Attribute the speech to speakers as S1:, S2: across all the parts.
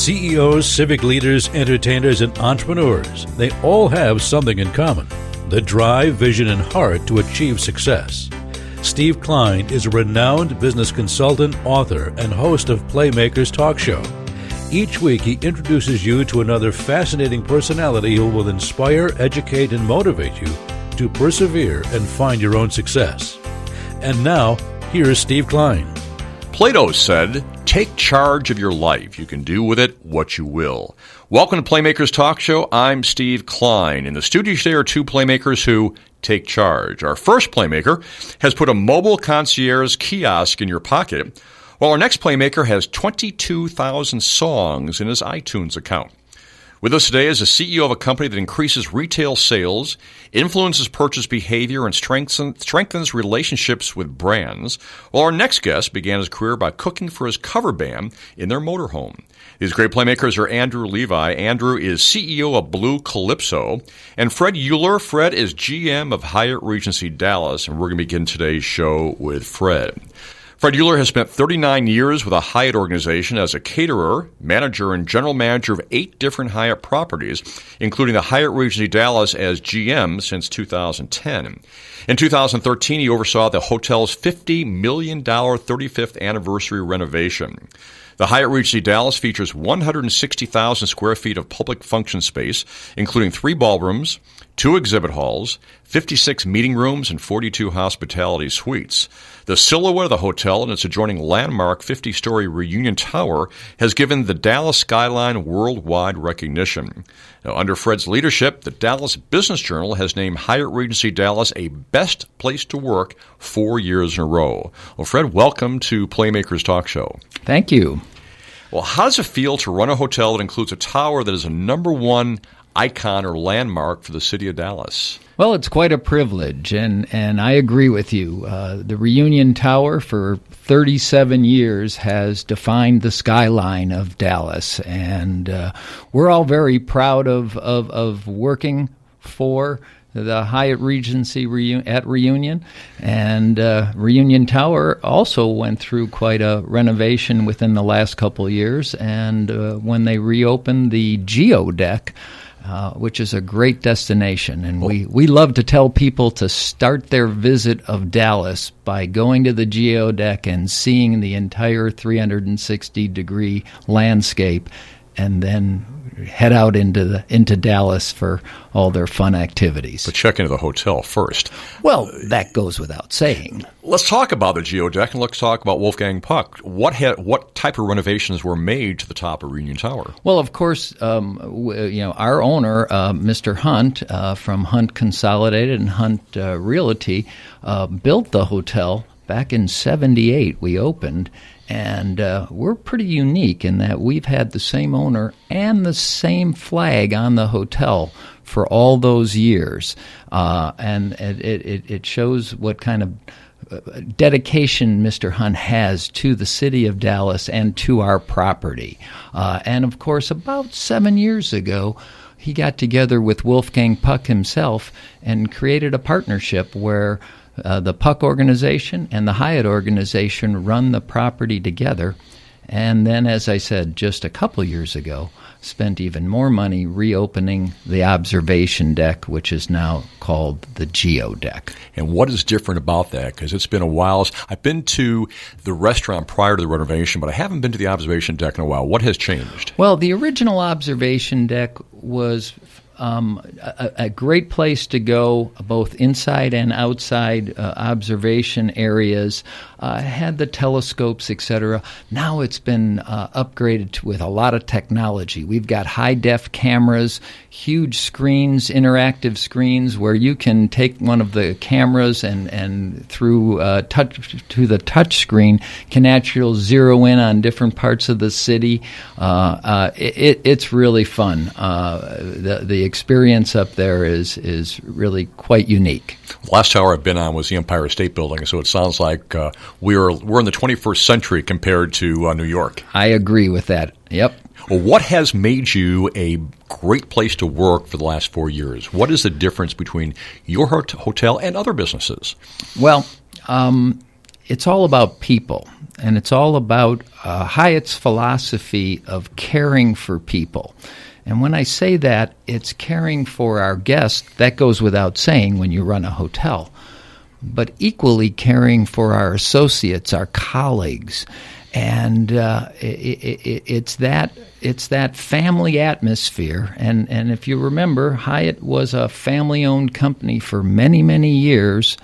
S1: CEOs, civic leaders, entertainers, and entrepreneurs, they all have something in common: the drive, vision, and heart to achieve success. Steve Klein is a renowned business consultant, author, and host of Playmakers Talk Show. Each week, he introduces you to another fascinating personality who will inspire, educate, and motivate you to persevere and find your own success. And now, here's Steve Klein.
S2: Plato said, "Take charge of your life. You can do with it what you will." Welcome to Playmakers Talk Show. I'm Steve Klein. In the studio today are two playmakers who take charge. Our first playmaker has put a mobile concierge kiosk in your pocket, while our next playmaker has 22,000 songs in his iTunes account. With us today is the CEO of a company that increases retail sales, influences purchase behavior, and strengthens relationships with brands, while our next guest began his career by cooking for his cover band in their motorhome. These great playmakers are Andrew Levi. Andrew is CEO of Blue Calypso, and Fred Euler. Fred is GM of Hyatt Regency Dallas, and we're going to begin today's show with Fred. Fred Euler has spent 39 years with the Hyatt organization as a caterer, manager, and general manager of 8 different Hyatt properties, including the Hyatt Regency Dallas as GM since 2010. In 2013, he oversaw the hotel's $50 million 35th anniversary renovation. The Hyatt Regency Dallas features 160,000 square feet of public function space, including 3 ballrooms, 2 exhibit halls, 56 meeting rooms, and 42 hospitality suites. The silhouette of the hotel and its adjoining landmark 50-story Reunion Tower has given the Dallas skyline worldwide recognition. Now, under Fred's leadership, the Dallas Business Journal has named Hyatt Regency Dallas a best place to work 4 years in a row. Well, Fred, welcome to Playmakers Talk Show.
S3: Thank you.
S2: Well, how does it feel to run a hotel that includes a tower that is a #1 icon or landmark for the city of Dallas?
S3: Well, it's quite a privilege, and I agree with you. The Reunion Tower for 37 years has defined the skyline of Dallas, and we're all very proud of working for the Hyatt Regency at Reunion. And Reunion Tower also went through quite a renovation within the last couple of years, and when they reopened the Geodeck, which is a great destination. And we love to tell people to start their visit of Dallas by going to the Geodeck and seeing the entire 360-degree landscape, and then head out into Dallas for all their fun activities.
S2: But check into the hotel first.
S3: Well, that goes without saying.
S2: Let's talk about the Geodeck, and let's talk about Wolfgang Puck. What type of renovations were made to the top of Reunion Tower?
S3: Well, of course, our owner, Mr. Hunt from Hunt Consolidated and Hunt Realty, built the hotel back in '78. We opened. And we're pretty unique in that we've had the same owner and the same flag on the hotel for all those years. And it shows what kind of dedication Mr. Hunt has to the city of Dallas and to our property. And, of course, about 7 years ago, he got together with Wolfgang Puck himself and created a partnership where the Puck organization and the Hyatt organization run the property together. And then, as I said, just a couple years ago, spent even more money reopening the observation deck, which is now called the Geodeck.
S2: And what is different about that? Because it's been a while. I've been to the restaurant prior to the renovation, but I haven't been to the observation deck in a while. What has changed?
S3: Well, the original observation deck was a great place to go, both inside and outside observation areas, had the telescopes, etc. Now it's been upgraded with a lot of technology. We've got high-def cameras, huge screens, interactive screens, where you can take one of the cameras and through the touch screen can actually zero in on different parts of the city. It's really fun. The experience up there is really quite unique.
S2: The last tower I've been on was the Empire State Building, so it sounds like we're in the 21st century compared to New York.
S3: I agree with that. Yep.
S2: Well, what has made you a great place to work for the last 4 years? What is the difference between your hotel and other businesses?
S3: Well, it's all about people, and it's all about Hyatt's philosophy of caring for people. And when I say that, it's caring for our guests. That goes without saying when you run a hotel. But equally caring for our associates, our colleagues. And it's that family atmosphere. And if you remember, Hyatt was a family-owned company for many, many years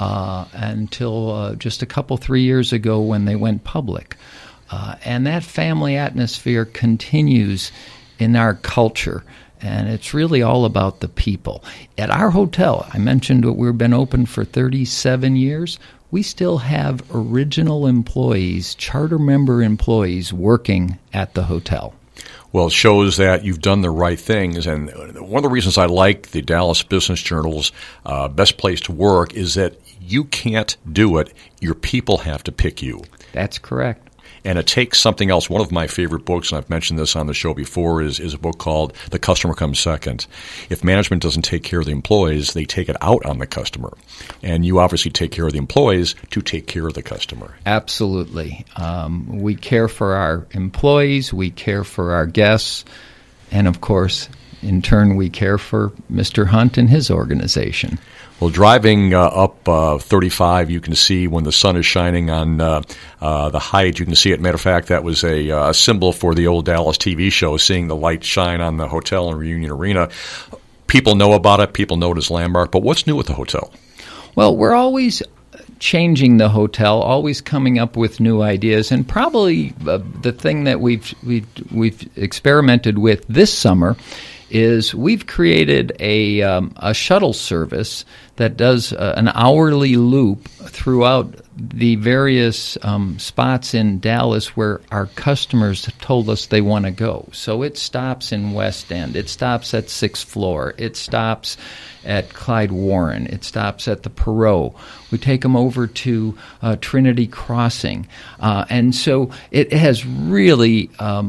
S3: until just a couple, 3 years ago when they went public. And that family atmosphere continues in our culture. And it's really all about the people. At our hotel, I mentioned that we've been open for 37 years. We still have original employees, charter member employees, working at the hotel.
S2: Well, it shows that you've done the right things. And one of the reasons I like the Dallas Business Journal's Best Place to Work is that you can't do it. Your people have to pick you.
S3: That's correct.
S2: And it takes something else. One of my favorite books, and I've mentioned this on the show before, is a book called The Customer Comes Second. If management doesn't take care of the employees, they take it out on the customer. And you obviously take care of the employees to take care of the customer.
S3: Absolutely. We care for our employees, we care for our guests, and of course, in turn, we care for Mr. Hunt and his organization.
S2: Well, driving up 35, you can see when the sun is shining on the Hyatt. You can see it. Matter of fact, that was a symbol for the old Dallas TV show, seeing the light shine on the hotel in Reunion Arena. People know about it. People know it as landmark. But what's new with the hotel?
S3: Well, we're always changing the hotel, always coming up with new ideas, and probably the thing that we've experimented with this summer is we've created a shuttle service that does an hourly loop throughout the various spots in Dallas where our customers told us they want to go. So it stops in West End, it stops at 6th Floor, it stops at Clyde Warren, it stops at the Perot. We take them over to Trinity Crossing, and so it has really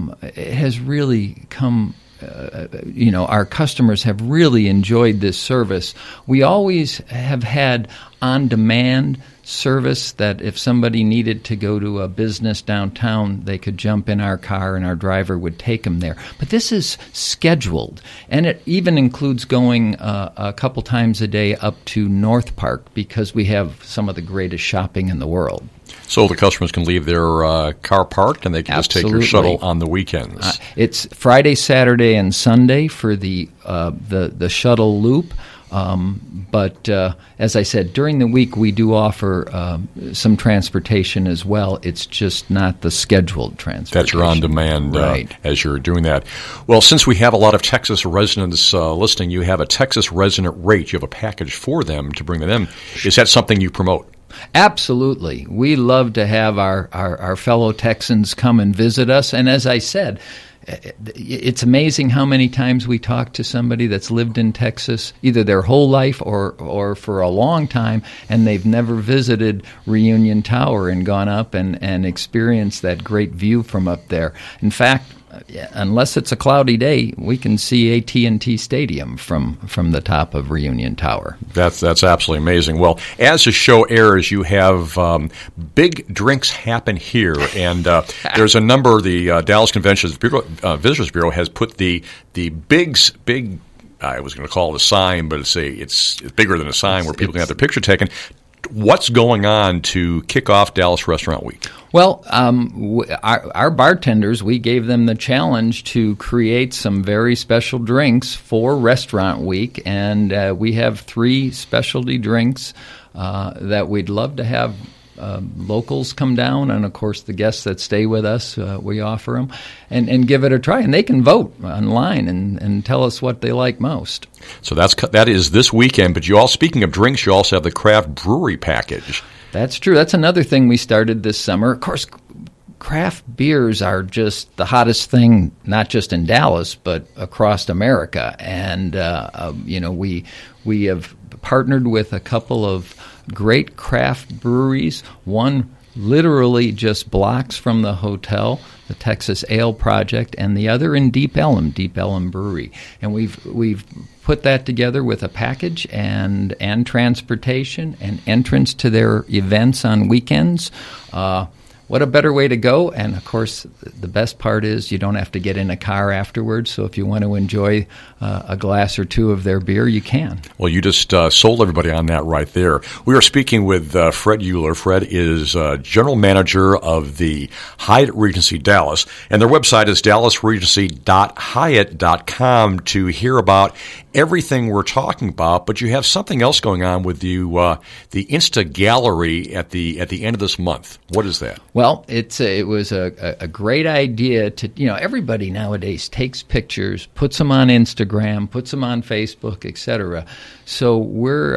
S3: come. Our customers have really enjoyed this service. We always have had on-demand service that if somebody needed to go to a business downtown, they could jump in our car and our driver would take them there. But this is scheduled, and it even includes going a couple times a day up to North Park because we have some of the greatest shopping in the world.
S2: So the customers can leave their car parked and they can just take your shuttle on the weekends.
S3: It's Friday, Saturday, and Sunday for the shuttle loop. But as I said, during the week we do offer some transportation as well. It's just not the scheduled transportation.
S2: That's your on-demand
S3: right.
S2: As you're doing that. Well, since we have a lot of Texas residents listening, you have a Texas resident rate. You have a package for them to bring them in. Is that something you promote?
S3: Absolutely. We love to have our fellow Texans come and visit us. And as I said, it's amazing how many times we talk to somebody that's lived in Texas, either their whole life or for a long time, and they've never visited Reunion Tower and gone up and experienced that great view from up there. In fact, unless it's a cloudy day, we can see AT&T Stadium from the top of Reunion Tower.
S2: That's absolutely amazing. Well, as the show airs, you have big drinks happen here, and there's a number. The Dallas Convention Visitors Bureau has put the big. I was going to call it a sign, but it's bigger than a sign where people can have their picture taken. What's going on to kick off Dallas Restaurant Week?
S3: Well, our bartenders, we gave them the challenge to create some very special drinks for Restaurant Week, and we have 3 specialty drinks that we'd love to have locals come down, and of course the guests that stay with us, we offer them, and give it a try. And they can vote online and tell us what they like most. So
S2: that is this weekend. But speaking of drinks, you also have the craft brewery package.
S3: That's true. That's another thing we started this summer. Of course, craft beers are just the hottest thing, not just in Dallas, but across America. And we have partnered with a couple of great craft breweries. One literally just blocks from the hotel, the Texas Ale Project, and the other in Deep Ellum Brewery. And we've put that together with a package and transportation and entrance to their events on weekends. What a better way to go. And, of course, the best part is you don't have to get in a car afterwards. So if you want to enjoy a glass or two of their beer, you can.
S2: Well, you just sold everybody on that right there. We are speaking with Fred Uhler. Fred is general manager of the Hyatt Regency Dallas. And their website is dallasregency.hyatt.com to hear about everything we're talking about. But you have something else going on with you, the Insta Gallery at the end of this month. What is that?
S3: Well, it was a great idea to, everybody nowadays takes pictures, puts them on Instagram, puts them on Facebook, etc. So we've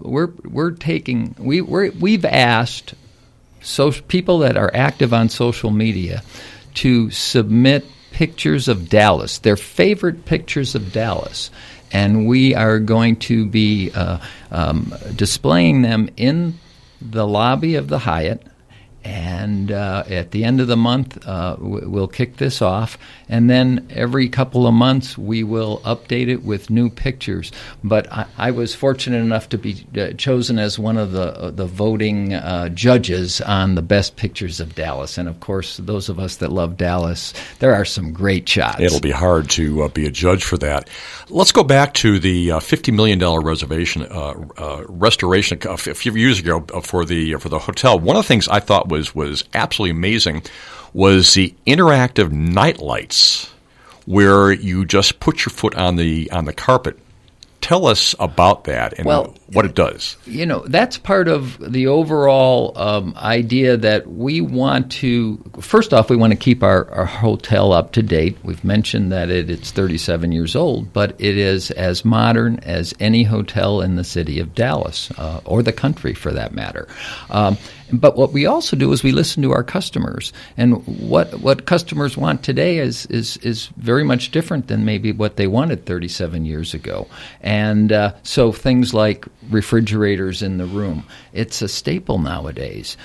S3: asked people that are active on social media to submit pictures of Dallas, their favorite pictures of Dallas. And we are going to be displaying them in the lobby of the Hyatt. And at the end of the month, we'll kick this off. And then every couple of months, we will update it with new pictures. But I was fortunate enough to be chosen as one of the voting judges on the best pictures of Dallas. And, of course, those of us that love Dallas, there are some great shots.
S2: It'll be hard to be a judge for that. Let's go back to the $50 million restoration a few years ago for the hotel. One of the things I thought was absolutely amazing was the interactive night lights where you just put your foot on the carpet. Tell us about that and what it does.
S3: That's part of the overall idea that we want to, first off, we want to keep our hotel up to date. We've mentioned that it's 37 years old, but it is as modern as any hotel in the city of Dallas, or the country for that matter. But what we also do is we listen to our customers, and what customers want today is very much different than maybe what they wanted 37 years ago. And so things like refrigerators in the room, it's a staple nowadays.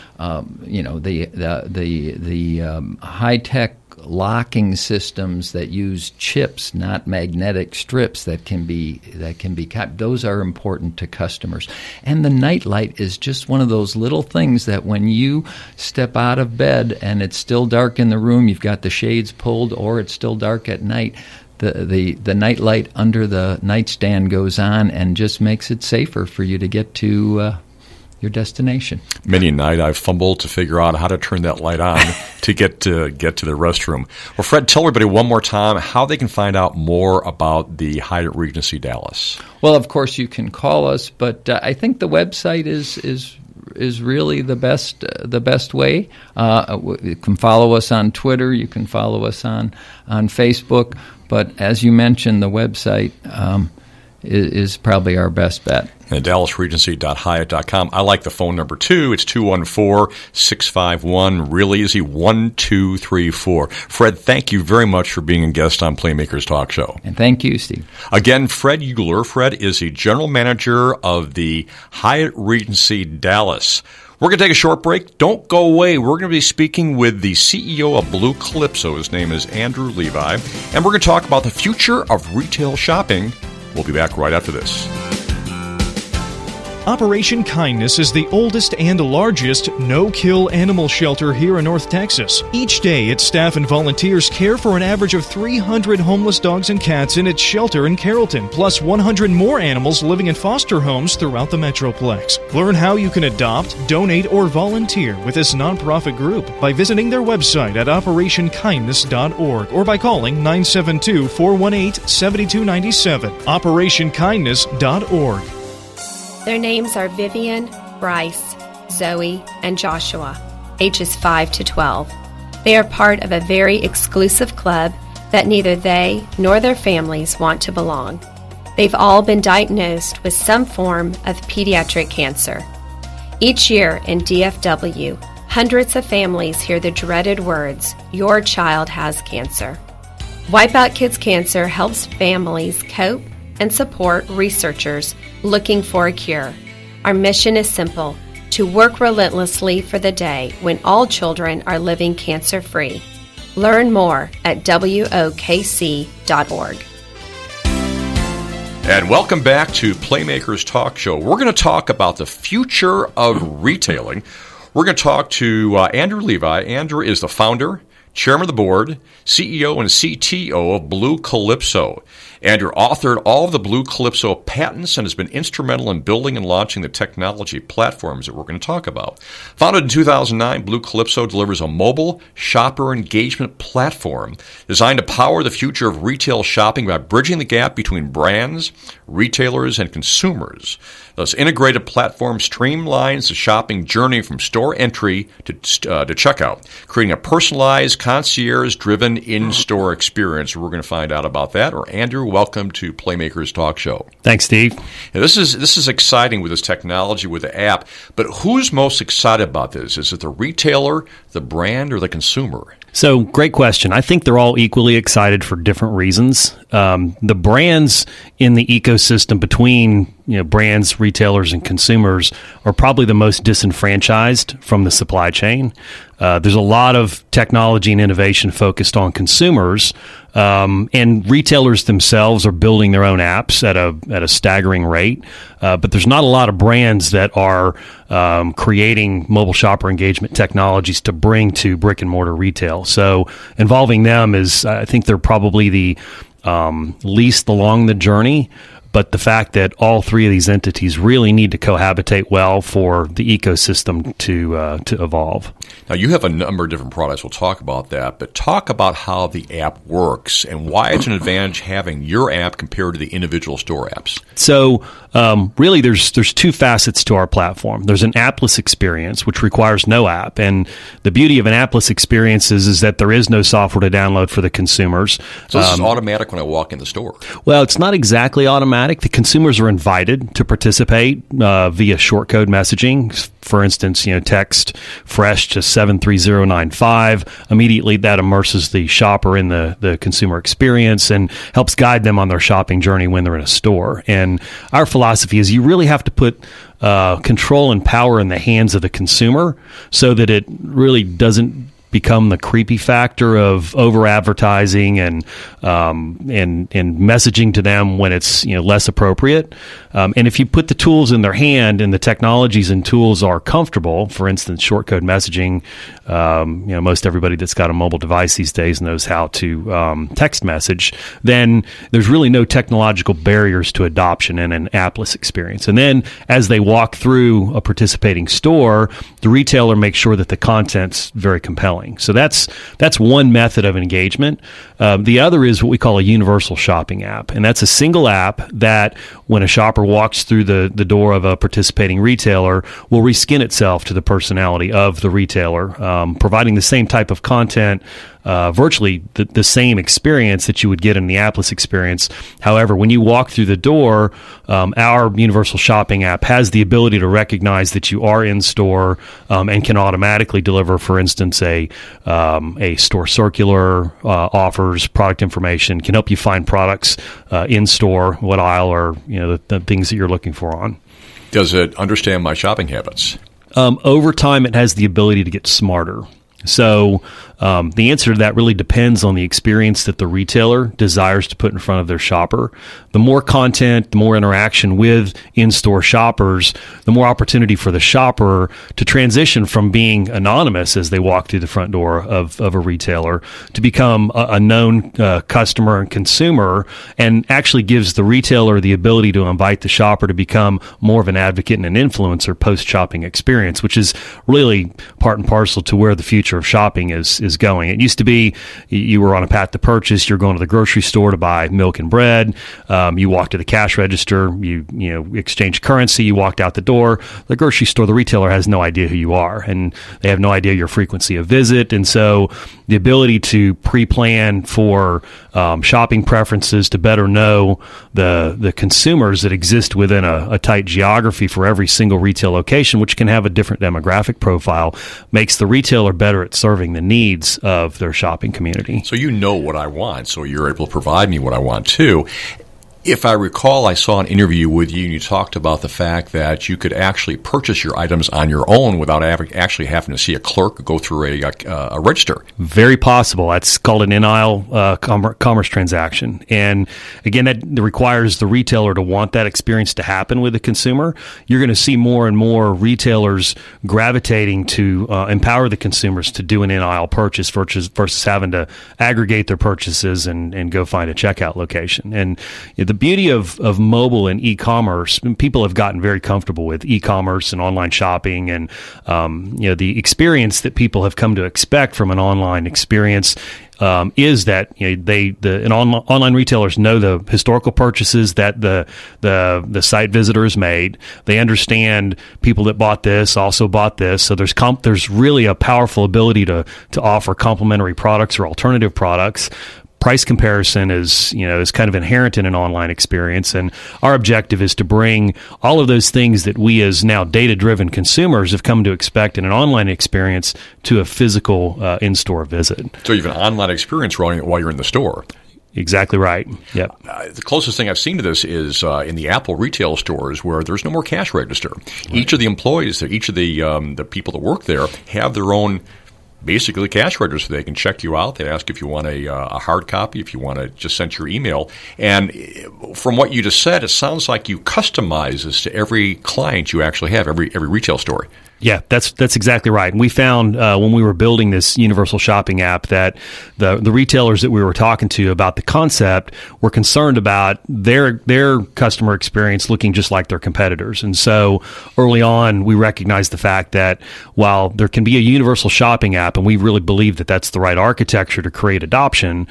S3: The high-tech locking systems that use chips, not magnetic strips that can be kept. Those are important to customers. And the nightlight is just one of those little things that when you step out of bed and it's still dark in the room, you've got the shades pulled, or it's still dark at night, the nightlight under the nightstand goes on and just makes it safer for you to get to your destination.
S2: Many a night I've fumbled to figure out how to turn that light on to get to the restroom. Well, Fred, tell everybody one more time how they can find out more about the Hyatt Regency Dallas.
S3: Well, of course, you can call us, but I think the website is really the best way. You can follow us on Twitter. You can follow us on Facebook. But as you mentioned, the website is probably our best bet.
S2: And DallasRegency.Hyatt.com. I like the phone number, too. It's 214-651, real easy, 1234. Fred, thank you very much for being a guest on Playmakers Talk Show.
S3: And thank you, Steve.
S2: Again, Fred Uhler. Fred is the general manager of the Hyatt Regency Dallas. We're going to take a short break. Don't go away. We're going to be speaking with the CEO of Blue Calypso. His name is Andrew Levi. And we're going to talk about the future of retail shopping. We'll be back right after this.
S4: Operation Kindness is the oldest and largest no-kill animal shelter here in North Texas. Each day, its staff and volunteers care for an average of 300 homeless dogs and cats in its shelter in Carrollton, plus 100 more animals living in foster homes throughout the Metroplex. Learn how you can adopt, donate, or volunteer with this nonprofit group by visiting their website at operationkindness.org or by calling 972-418-7297. operationkindness.org.
S5: Their names are Vivian, Bryce, Zoe, and Joshua, ages 5 to 12. They are part of a very exclusive club that neither they nor their families want to belong. They've all been diagnosed with some form of pediatric cancer. Each year in DFW, hundreds of families hear the dreaded words, "Your child has cancer." Wipeout Kids Cancer helps families cope and support researchers looking for a cure. Our mission is simple: to work relentlessly for the day when all children are living cancer-free. Learn more at WOKC.org.
S2: And welcome back to Playmakers Talk Show. We're going to talk about the future of retailing. We're going to talk to Andrew Levi. Andrew is the founder, chairman of the board, CEO and CTO of Blue Calypso. Andrew authored all of the Blue Calypso patents and has been instrumental in building and launching the technology platforms that we're going to talk about. Founded in 2009, Blue Calypso delivers a mobile shopper engagement platform designed to power the future of retail shopping by bridging the gap between brands, retailers, and consumers. This integrated platform streamlines the shopping journey from store entry to checkout, creating a personalized, concierge-driven in-store experience. We're going to find out about that. Andrew, welcome to Playmakers Talk Show.
S6: Thanks, Steve.
S2: Now, this is exciting with this technology, with the app, but who's most excited about this? Is it the retailer, the brand, or the consumer?
S6: So, great question. I think they're all equally excited for different reasons. The brands in the ecosystem between brands, retailers, and consumers are probably the most disenfranchised from the supply chain. There's a lot of technology and innovation focused on consumers, and retailers themselves are building their own apps at a staggering rate. But there's not a lot of brands that are creating mobile shopper engagement technologies to bring to brick and mortar retail. So involving them is, I think, they're probably the least along the journey. But the fact that all three of these entities really need to cohabitate well for the ecosystem to evolve.
S2: Now, you have a number of different products. We'll talk about that. But talk about how the app works and why it's an advantage having your app compared to the individual store apps.
S6: So really, there's two facets to our platform. There's an appless experience, which requires no app. And the beauty of an appless experience is that there is no software to download for the consumers.
S2: So this is automatic when I walk in the store?
S6: Well, it's not exactly automatic. The consumers are invited to participate via shortcode messaging. For instance, text fresh to 73095. Immediately, that immerses the shopper in the consumer experience and helps guide them on their shopping journey when they're in a store. And our philosophy is you really have to put control and power in the hands of the consumer so that it really doesn't become the creepy factor of over advertising and messaging to them when it's less appropriate. And if you put the tools in their hand and the technologies and tools are comfortable, for instance, shortcode messaging, most everybody that's got a mobile device these days knows how to text message, then there's really no technological barriers to adoption in an appless experience. And then as they walk through a participating store, the retailer makes sure that the content's very compelling. So that's one method of engagement. The other is what we call a universal shopping app, and that's a single app that when a shopper walks through the door of a participating retailer will reskin itself to the personality of the retailer, providing the same type of content, virtually the same experience that you would get in the appless experience. However, when you walk through the door, our universal shopping app has the ability to recognize that you are in store and can automatically deliver, for instance, a store circular, offers, product information, can help you find products in store, what aisle, or the things that you're looking for on.
S2: Does it understand my shopping habits?
S6: Over time, it has the ability to get smarter. So the answer to that really depends on the experience that the retailer desires to put in front of their shopper. The more content, the more interaction with in-store shoppers, the more opportunity for the shopper to transition from being anonymous as they walk through the front door of a retailer to become a known customer and consumer, and actually gives the retailer the ability to invite the shopper to become more of an advocate and an influencer post-shopping experience, which is really part and parcel to where the future of shopping is going. It used to be you were on a path to purchase. You're going to the grocery store to buy milk and bread. You walked to the cash register. You exchange currency. You walked out the door. The grocery store, the retailer has no idea who you are, and they have no idea your frequency of visit. And so the ability to pre-plan for shopping preferences, to better know the consumers that exist within a tight geography for every single retail location, which can have a different demographic profile, makes the retailer better at serving the needs of their shopping community.
S2: So you know what I want, so you're able to provide me what I want too. If I recall, I saw an interview with you, and you talked about the fact that you could actually purchase your items on your own without actually having to see a clerk go through a register.
S6: Very possible. That's called an in-aisle commerce transaction. And again, that requires the retailer to want that experience to happen with the consumer. You're going to see more and more retailers gravitating to empower the consumers to do an in-aisle purchase versus having to aggregate their purchases and go find a checkout location. And the beauty of mobile and e-commerce, people have gotten very comfortable with e-commerce and online shopping, and the experience that people have come to expect from an online experience is that online retailers know the historical purchases that the site visitors made. They understand people that bought this also bought this. So there's really a powerful ability to offer complementary products or alternative products. Price comparison is kind of inherent in an online experience, and our objective is to bring all of those things that we as now data-driven consumers have come to expect in an online experience to a physical in-store visit.
S2: So you have an online experience running it while you're in the store.
S6: Exactly right. Yep.
S2: The closest thing I've seen to this is in the Apple retail stores where there's no more cash register. Right. Each of the employees, each of the people that work there have their own basically cash register. They can check you out. They ask if you want a hard copy, if you want to just send your email. And from what you just said, it sounds like you customize this to every client you actually have, every retail store.
S6: Yeah, that's exactly right. And we found when we were building this universal shopping app that the retailers that we were talking to about the concept were concerned about their customer experience looking just like their competitors. And so early on, we recognized the fact that while there can be a universal shopping app, and we really believe that that's the right architecture to create adoption,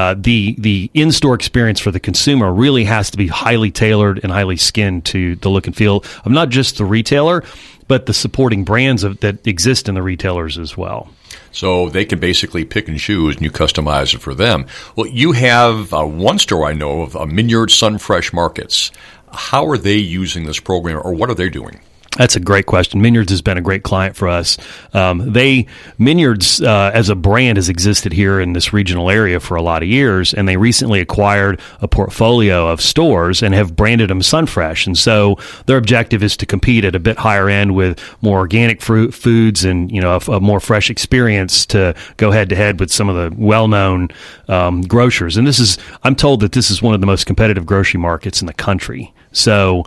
S6: the in-store experience for the consumer really has to be highly tailored and highly skinned to the look and feel of not just the retailer, but the supporting brands that exist in the retailers as well.
S2: So they can basically pick and choose, and you customize it for them. Well, you have one store I know of, Minyard Sunfresh Markets. How are they using this program, or what are they doing?
S6: That's a great question. Minyards has been a great client for us. Minyards as a brand has existed here in this regional area for a lot of years, and they recently acquired a portfolio of stores and have branded them Sunfresh. And so their objective is to compete at a bit higher end with more organic foods and a more fresh experience to go head to head with some of the well-known grocers. And I'm told that this is one of the most competitive grocery markets in the country. So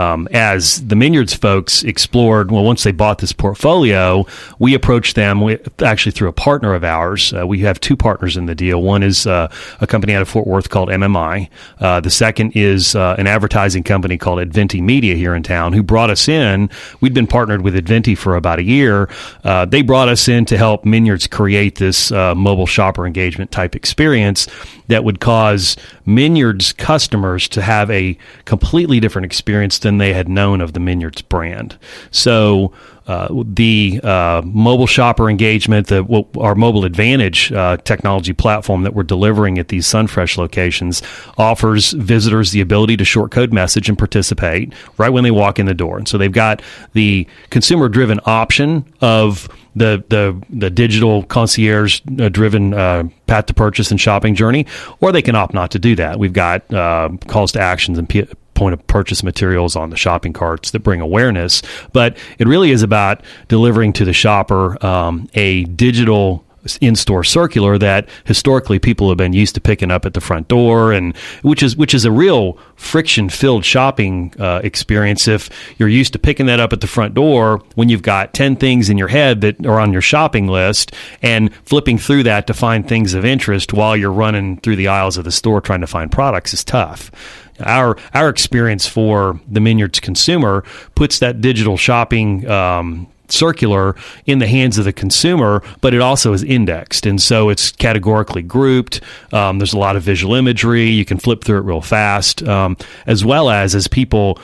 S6: as the Minyards folks explored, once they bought this portfolio, we approached them actually through a partner of ours. We have two partners in the deal. One is a company out of Fort Worth called MMI. The second is an advertising company called Adventi Media here in town, who brought us in. We'd been partnered with Adventi for about a year. They brought us in to help Minyards create this mobile shopper engagement type experience that would cause Minyards customers to have a completely different experience than they had known of the Minyards brand. So the mobile shopper engagement, our Mobile Advantage technology platform that we're delivering at these Sunfresh locations, offers visitors the ability to short code message and participate right when they walk in the door. And so they've got the consumer-driven option of the digital concierge driven path to purchase and shopping journey, or they can opt not to do that. We've got calls to actions and point of purchase materials on the shopping carts that bring awareness, but it really is about delivering to the shopper a digital in-store circular that historically people have been used to picking up at the front door, and which is a real friction-filled shopping experience. If you're used to picking that up at the front door when you've got 10 things in your head that are on your shopping list, and flipping through that to find things of interest while you're running through the aisles of the store trying to find products is tough. Our experience for the Minyards consumer puts that digital shopping circular in the hands of the consumer, but it also is indexed, and so it's categorically grouped. There's a lot of visual imagery. You can flip through it real fast, as well as people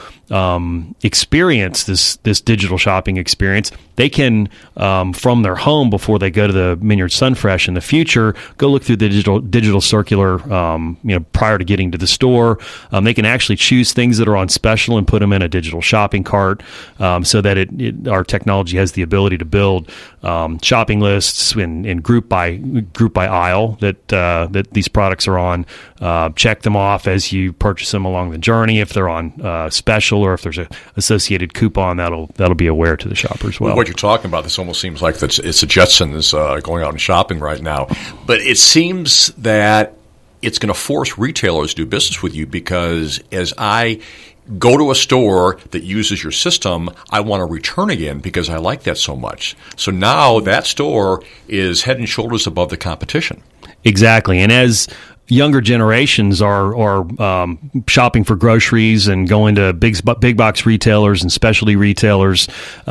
S6: experience this digital shopping experience. They can, from their home before they go to the Minyard Sunfresh in the future, go look through the digital circular, prior to getting to the store. They can actually choose things that are on special and put them in a digital shopping cart, so that our technology has the ability to build shopping lists in group by aisle that these products are on. Check them off as you purchase them along the journey. If they're on special or if there's a associated coupon, that'll be aware to the shopper as well.
S2: What you're talking about, this almost seems like it's the Jetsons going out and shopping right now. But it seems that it's going to force retailers to do business with you, because as I go to a store that uses your system, I want to return again because I like that so much. So now that store is head and shoulders above the competition.
S6: Exactly. And as younger generations are shopping for groceries and going to big box retailers and specialty retailers,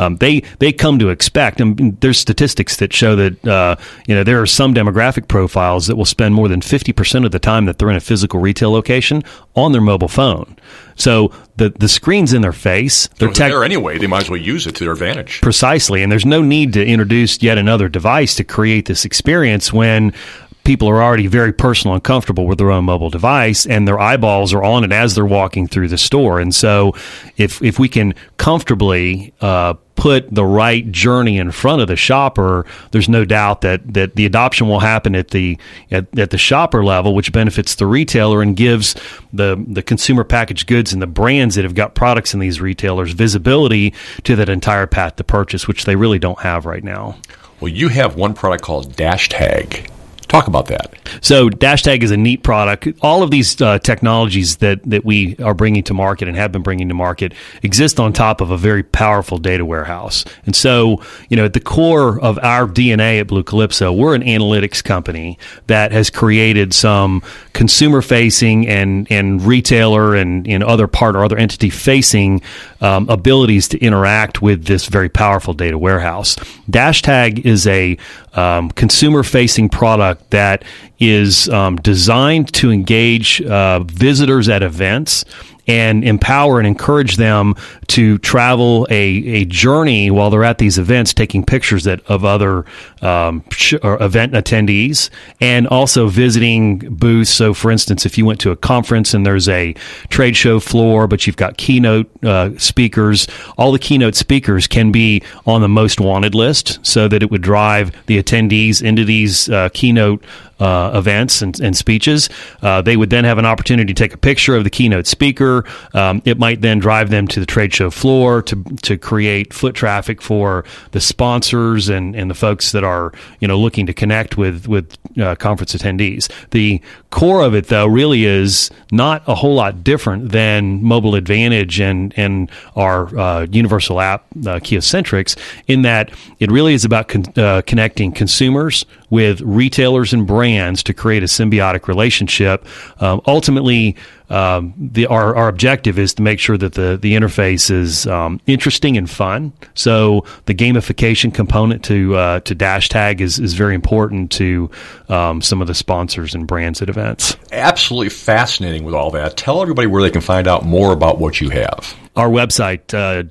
S6: they come to expect. And there's statistics that show that there are some demographic profiles that will spend more than 50% of the time that they're in a physical retail location on their mobile phone. So the screen's in their face.
S2: They're there anyway. They might as well use it to their advantage.
S6: Precisely. And there's no need to introduce yet another device to create this experience when people are already very personal and comfortable with their own mobile device, and their eyeballs are on it as they're walking through the store. And so if we can comfortably put the right journey in front of the shopper, there's no doubt that the adoption will happen at the shopper level, which benefits the retailer and gives the consumer packaged goods and the brands that have got products in these retailers visibility to that entire path to purchase, which they really don't have right now.
S2: Well, you have one product called DashTag. Talk about that.
S6: So DashTag is a neat product. All of these technologies that we are bringing to market and have been bringing to market exist on top of a very powerful data warehouse. And so, at the core of our DNA at Blue Calypso, we're an analytics company that has created some consumer-facing and retailer and other entity-facing abilities to interact with this very powerful data warehouse. DashTag is a consumer-facing product that is designed to engage visitors at events and empower and encourage them to travel a journey while they're at these events, taking pictures of other event attendees, and also visiting booths. So, for instance, if you went to a conference and there's a trade show floor, but you've got keynote speakers, all the keynote speakers can be on the most wanted list so that it would drive the attendees into these keynote events and speeches. They would then have an opportunity to take a picture of the keynote speaker. It might then drive them to the trade show floor to create foot traffic for the sponsors and the folks that are looking to connect with conference attendees. The core of it, though, really is not a whole lot different than Mobile Advantage and our universal app Kiocentrics, in that it really is about connecting consumers with retailers and brands to create a symbiotic relationship. Ultimately, our objective is to make sure that the interface is interesting and fun. So the gamification component to DashTag is very important to some of the sponsors and brands at events.
S2: Absolutely fascinating with all that. Tell everybody where they can find out more about what you have.
S6: Our website,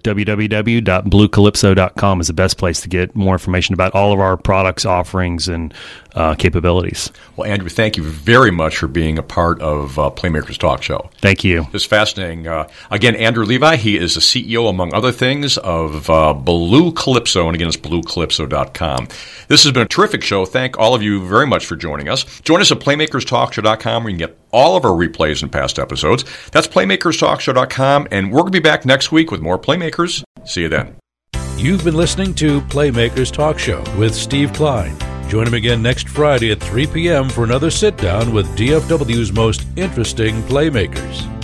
S6: www.bluecalypso.com, is the best place to get more information about all of our products, offerings, and capabilities.
S2: Well, Andrew, thank you very much for being a part of Playmakers Talk Show.
S6: Thank you.
S2: It's fascinating. Again, Andrew Levi, he is the CEO, among other things, of Blue Calypso, and again, it's bluecalypso.com. This has been a terrific show. Thank all of you very much for joining us. Join us at playmakerstalkshow.com, where you can get all of our replays and past episodes. That's playmakerstalkshow.com, and we're going to be back next week with more Playmakers. See you then.
S1: You've been listening to Playmakers Talk Show with Steve Klein. Join him again next Friday at 3 p.m. for another sit-down with DFW's most interesting playmakers.